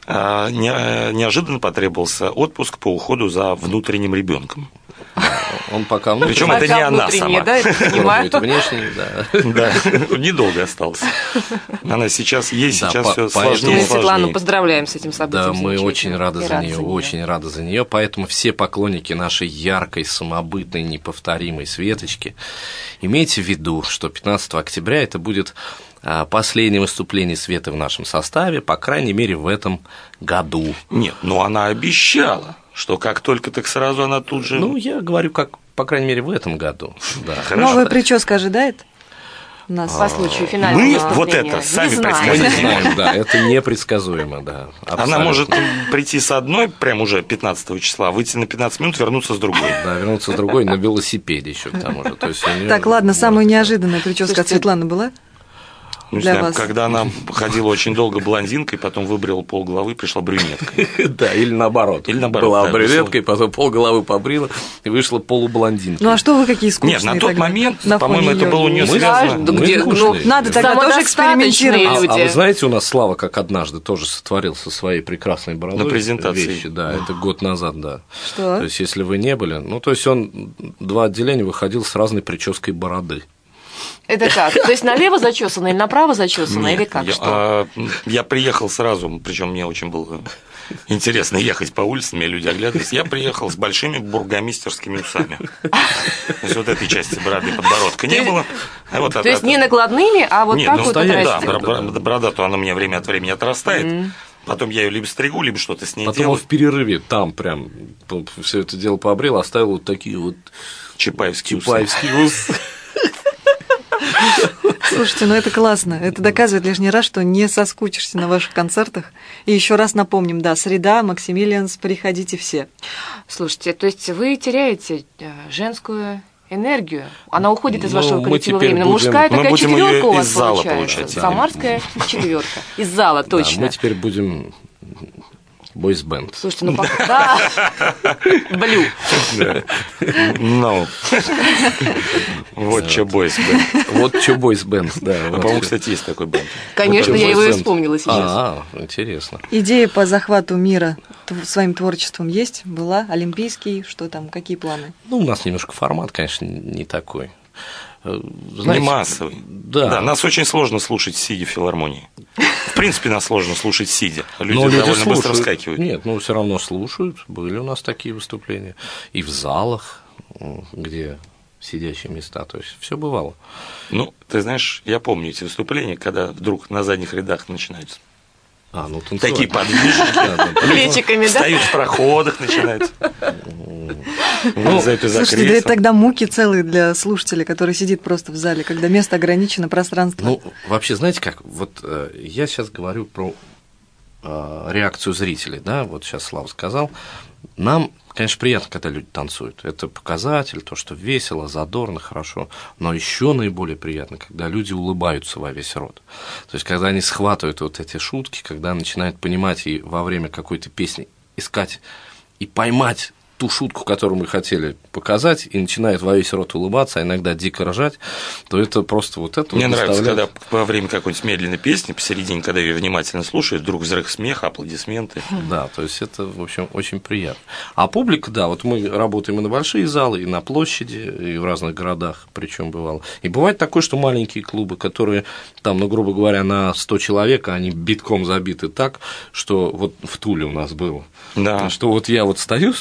неожиданно потребовался отпуск по уходу за внутренним ребенком. Он пока причем это не она сама. Да, это понимаю. Внешний, да. Да, недолго остался. Она сейчас есть, сейчас все сложнее. Мы Светлану поздравляем с этим событием. Да, мы очень рады за нее, очень рады за нее. Поэтому все поклонники нашей яркой, самобытной, неповторимой Светочки, имейте в виду, что 15 октября это будет последнее выступление Светы в нашем составе, по крайней мере, в этом году. Нет, но она обещала, что как только, так сразу она тут же... Ну, я говорю, как, по крайней мере, в этом году. Да. Новая прическа ожидает нас? По случаю финального Мы выступления. вот это сами Мы не предсказали. знаем, да, это непредсказуемо, да. Она абсолютно. может прийти с одной, прям уже 15 числа, выйти на 15 минут, вернуться с другой. Да, вернуться с другой на велосипеде еще к тому же. То есть у неё Так, ладно, может самая быть, неожиданная прическа от Светланы была? Не Для знаю, вас. когда она ходила очень долго блондинкой, потом выбрила полголовы, пришла брюнеткой. Да, или наоборот. Или наоборот, Была да, брюнеткой, потом полголовы побрила и вышла полублондинкой. Ну а что вы какие скучные? Нет, на тот тогда момент, на фоне по-моему, это её? было у нее Мы связано. да, где- ну, Надо тогда тоже Самодостаточные экспериментировать. люди. А вы знаете, у нас Слава как однажды тоже сотворил со своей прекрасной бородой На презентации. вещи, да, это год назад, да. Что? То есть, если вы не были, ну, то есть, он 2 отделения выходил с разной прической бороды. Это как? То есть налево зачесано или направо зачесано, или как? Что? Я приехал сразу, причем мне очень было интересно ехать по улицам, мне люди оглядывались. Я приехал с большими бургомистерскими усами. То есть, вот этой части бороды подбородка не было. То есть, не накладными, а вот Нет, так ну, вот да, отрастет. борода, то она у меня время от времени отрастает. Потом я ее либо стригу, либо что-то с ней Потом он делаю. в перерыве там прям все это дело побрил, оставил вот такие вот Чапаевские усы. чапаевские усы. Слушайте, ну это классно. Это доказывает лишний раз, что не соскучишься на ваших концертах. И еще раз напомним, да, среда, Максимилианс, приходите все. Слушайте, то есть вы теряете женскую энергию, она уходит из Ну, вашего мы коллектива теперь временно. будем- Мужская мы такая будем её четверка у вас из зала получается. получать, да. Самарская четверка. Из зала, Да, точно. мы теперь будем бойс-бенд. Слушайте, ну да. Блю. Ну, вот что бойс бэнд. Вот что бойс-бенд, да. А, вот. по-моему, кстати, есть такой бэнд. Конечно, Вот я его и бойс-бенд. вспомнила сейчас. Интересно. Идея по захвату мира своим творчеством есть? Была? Олимпийский? Что там? Какие планы? Ну, у нас немножко формат, конечно, не такой. Не Знаете, массовый. Да. Нас очень сложно слушать сидя в филармонии. В принципе, нас сложно слушать сидя. Люди Но довольно быстро слушают. вскакивают. Нет, ну все равно слушают. Были у нас такие выступления. И в залах, где сидящие места. То есть все бывало. Ну, ты знаешь, я помню эти выступления, когда вдруг на задних рядах начинаются Ну, такие подвижки, Плечиками, да? встают в проходах, начинают. Слушайте, да это тогда муки целые для слушателя, который сидит просто в зале, когда место ограничено, пространство. Ну, вообще, знаете как, вот я сейчас говорю про реакцию зрителей, да, вот сейчас Слава сказал, нам, конечно, приятно, когда люди танцуют, это показатель, то, что весело, задорно, хорошо, но еще наиболее приятно, когда люди улыбаются во весь рот, то есть, когда они схватывают вот эти шутки, когда начинают понимать и во время какой-то песни искать и поймать ту шутку, которую мы хотели показать, и начинает во весь рот улыбаться, а иногда дико ржать, то это просто вот это Мне вот нравится, доставляет... когда во время какой-нибудь медленной песни, посередине, когда ее внимательно слушают, вдруг взрыв смеха, аплодисменты. Да, то есть это, в общем, очень приятно. А публика, да, вот мы работаем и на большие залы, и на площади, и в разных городах, причем бывало. И бывает такое, что маленькие клубы, которые там, ну, грубо говоря, на 100 человек, они битком забиты так, что вот в Туле у нас было. Да. Что вот я вот стою с микрофоном,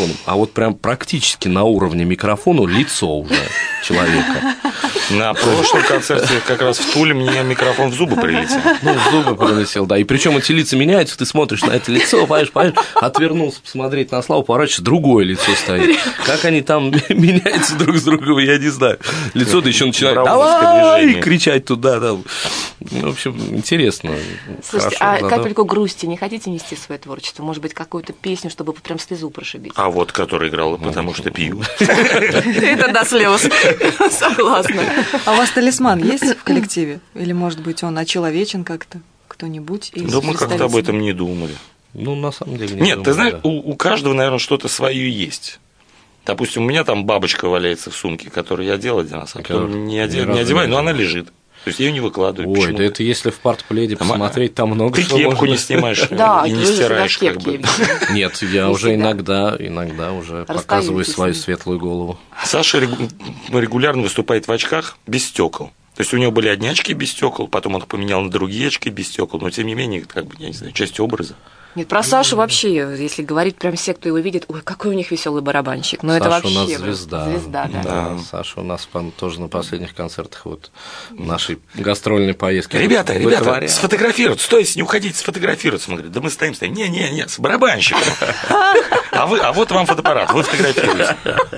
микрофоном, а вот прям практически на уровне микрофона лицо уже человека. На прошлом концерте как раз в Туле мне микрофон в зубы прилетел. Ну, в зубы прилетел, да. И причем эти лица меняются, ты смотришь на это лицо, понимаешь, отвернулся посмотреть на Славу, поворачиваешь, другое лицо стоит. Как они там меняются друг с другом, я не знаю. Лицо-то еще начинает «давай!» кричать туда. Там. В общем, интересно. Слушайте, хорошо, капельку грусти не хотите нести в свое творчество? Может быть, какую-то песню, чтобы прям слезу прошибить? А вот который играл «Потому что пью». Это до слез. Согласна. А у вас талисман есть в коллективе? Или, может быть, он очеловечен как-то? Кто-нибудь из Да мы как-то об этом не думали. Ну, на самом деле, не Нет, думаю, ты знаешь, да. у каждого, наверное, что-то свое есть. Допустим, у меня там бабочка валяется в сумке, которую я делал один раз, а потом не одеваю, но она лежит. То есть я ее не выкладываю. Ой, почему-то. да это если в партпледе посмотреть, там много Ты что кепку можно. не снимаешь Да, и не вы же стираешь, всегда в как бы. кепке. Нет, я Не уже всегда. иногда уже Расстаетесь показываю с свою ним. светлую голову. Саша регулярно выступает в очках без стекол. То есть у него были одни очки без стекол, потом он их поменял на другие очки без стекол, но тем не менее, это как бы, я не знаю, часть образа. Нет, про Сашу вообще, если говорить, прям все, кто его видит, ой, какой у них веселый барабанщик. Но это Саша вообще у нас звезда. Звезда, да. Да. Саша у нас тоже на последних концертах вот нашей гастрольной поездки. Ребята, вытворял. сфотографироваться, стойте, не уходите, сфотографироваться. Мы говорим, да мы стоим. Не, с барабанщиком. А вот вам фотоаппарат, вы фотографируете.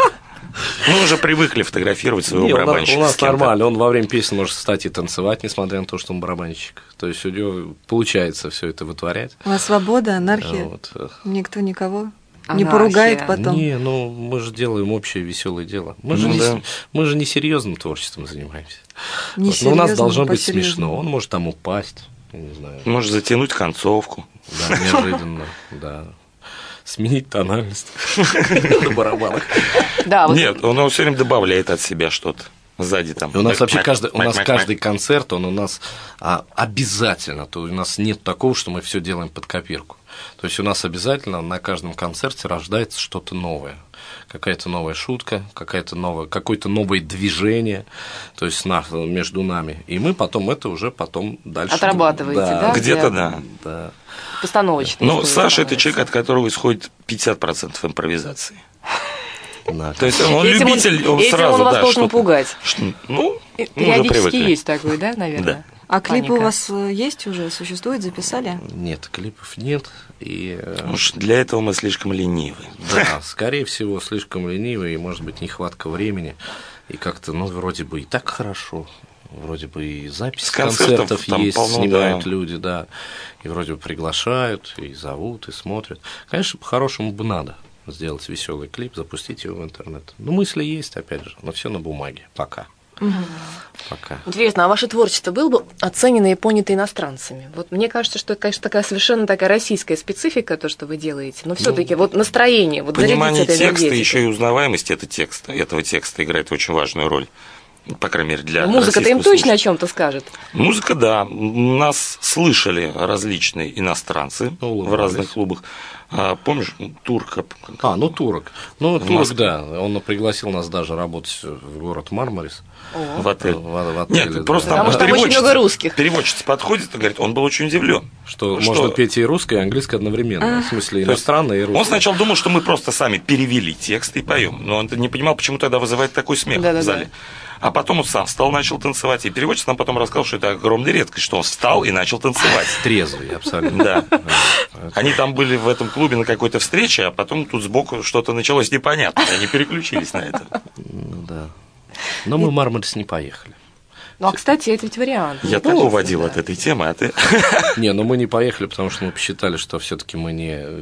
Мы уже привыкли фотографировать своего Не, барабанщика. у нас с кем-то. нормально, он во время песни может встать и танцевать, несмотря на то, что он барабанщик. То есть у него получается все это вытворять. У вас свобода, анархия? Вот. Никто никого не Анархия. поругает потом? Не, ну мы же делаем общее веселое дело. Мы Ну же, да. мы же не серьезным творчеством занимаемся. Не Вот, но у нас серьёзно, должно быть по-серьёзному. смешно. Он может там упасть, я не знаю. Может затянуть концовку. Да, неожиданно, да. Сменить тональность на барабанах. Да, вот Нет, он все время добавляет от себя что-то. Сзади там. И у нас вообще каждый каждый концерт, он у нас обязательно, то у нас нет такого, что мы все делаем под копирку. То есть у нас обязательно на каждом концерте рождается что-то новое. Какая-то новая шутка, какое-то новое движение, то есть между нами. И мы потом это уже дальше... Отрабатываете, да? Где-то для- да. постановочные. Но истории Саша это становятся. человек, от которого исходит 50% импровизации. Да. То есть он Этим любитель, он этим сразу, он вас да, должен что-то- пугать. Ну, мы уже Периодически привыкли. есть такой, да, наверное? Да. А клипы Паника. у вас есть уже, существует, записали? Нет, клипов нет. И, Уж для этого мы слишком ленивы. да, скорее всего, слишком ленивый, и, может быть, нехватка времени. И как-то, вроде бы и так хорошо. Вроде бы и запись С концертов концертов там есть, полно, снимают да. люди, да. И вроде бы приглашают, и зовут, и смотрят. Конечно, по-хорошему бы надо сделать веселый клип, запустить его в интернет. Ну, мысли есть, опять же, но все на бумаге. Пока. Пока. Интересно, а ваше творчество было бы оценено и понято иностранцами? Вот мне кажется, что это, конечно, такая совершенно такая российская специфика, то, что вы делаете, но все-таки вот настроение, вот Понимание зарядиться этой текста, энергетикой. еще и узнаваемость этого текста играет очень важную роль. По крайней мере, для Музыка-то им российского точно слушателя. о чем-то скажет. Музыка, да. Нас слышали различные иностранцы Улыбались. в разных клубах. Помнишь, турка? Турок. Турок, Москве. да. Он пригласил нас даже работать в город Мармарис. В отель. В отеле, Нет, да. просто Потому что там очень переводчица- много русских. Переводчица подходит и говорит, он был очень удивлен. Что можно петь и русское, и английское одновременно. В смысле, То есть иностранное и русское. Он сначала думал, что мы просто сами перевели текст и поем, но он не понимал, почему тогда вызывает такой смех Да-да-да. в зале. А потом он сам встал, начал танцевать. И переводчик нам потом рассказал, что это огромная редкость, что он встал и начал танцевать. Трезвый, абсолютно. Да. Они там были в этом клубе на какой-то встрече, а потом тут сбоку что-то началось непонятно. Они переключились на это. Да. Но мы в Мармарис не поехали. Ну, а, кстати, это ведь вариант. Я мне так кажется, уводил да. от этой темы, а ты... Не, мы не поехали, потому что мы посчитали, что все-таки мы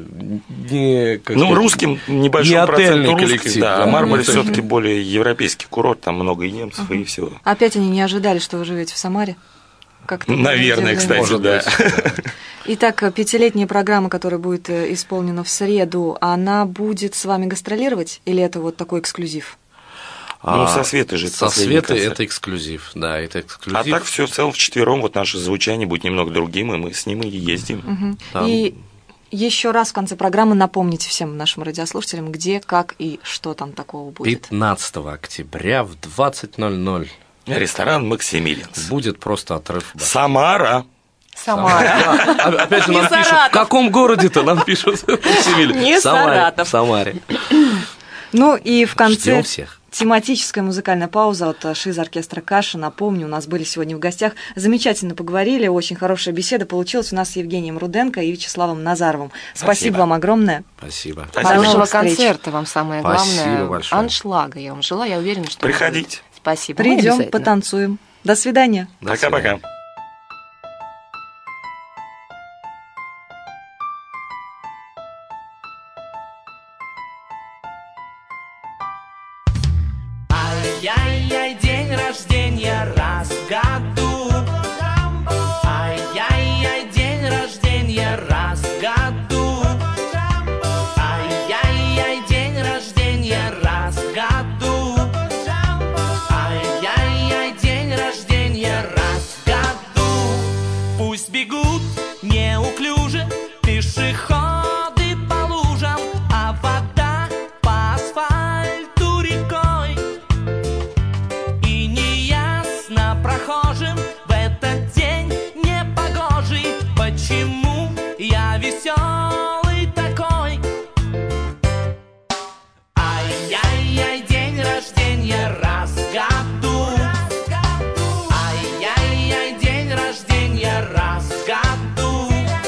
русским небольшой не процент отельный русских, коллектив, да. да. А Мармарис Ну, все-таки более европейский курорт, там много и немцев, и всего. Опять они не ожидали, что вы живете в Самаре? Как-то Наверное, кстати, Может да. быть. Итак, пятилетняя программа, которая будет исполнена в среду, она будет с вами гастролировать? Или это вот такой эксклюзив? Ну, со Светой же Со последний Светой концерт. это эксклюзив, да, это эксклюзив. А так все в целом вчетвером, вот наше звучание будет немного другим, и мы с ним и ездим. Там- И еще раз в конце программы напомните всем нашим радиослушателям, где, как и что там такого будет. 15 октября в 20:00 Ресторан «Максимилианс». будет просто отрыв. Самара. Самара. Опять же Не нам пишут, Саратов. в каком городе-то нам пишут? Не В Самаре, Саратов. в Самаре. Ну и в конце Ждем всех. тематическая музыкальная пауза от Шиза оркестра «Каша». Напомню, у нас были сегодня в гостях. Замечательно поговорили, очень хорошая беседа получилась у нас с Евгением Руденко и Вячеславом Назаровым. Спасибо вам огромное. Спасибо. Хорошего концерта вам, самое Спасибо главное. большое. Аншлага я вам желаю, я уверена, что Приходите. будет. Спасибо. Мы Придем, обязательно. потанцуем. До свидания. До свидания. Пока-пока. Ай-яй-яй, день рождения раз в году. Ай-яй-яй, день рождения раз в году. Ай-яй-яй, день рождения раз в году. Ай-яй-яй, день рождения раз в году. Пусть бегут неуклюже пешеходы по лужам, а вода по асфальту рекой. И неясно прохожим в этот день непогожий, почему я веселый такой. Ай-яй-яй, день рождения раз в году. Ай-яй-яй, день рождения раз в году.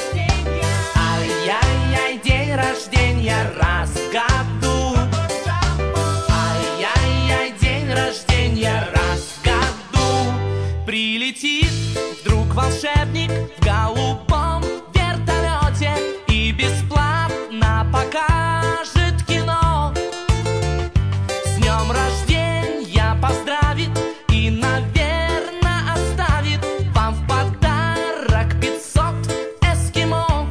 Ай-яй-яй, день рождения раз в году. Ай-яй-яй, день рождения раз в году. Прилетит вдруг волшебник в голубом вертолете и бесплатно покажет кино. С днем рождения поздравит и, наверное, оставит вам в подарок 500 эскимо.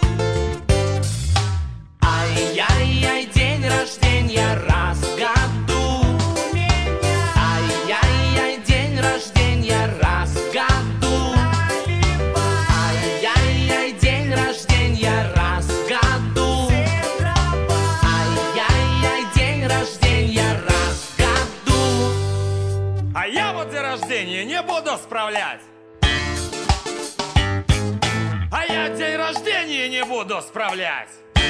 Ай-яй-яй, день рождения раз в году. Ай-яй-яй, день рождения раз в году. Ай-яй-яй, день рождения раз в году. Ай-яй-яй, день рождения раз в году. А я вот день рождения не буду справлять. А я день рождения не буду справлять.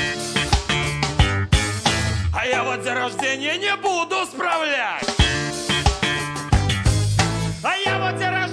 А я вот день рождения не буду справлять. А я вот день рождения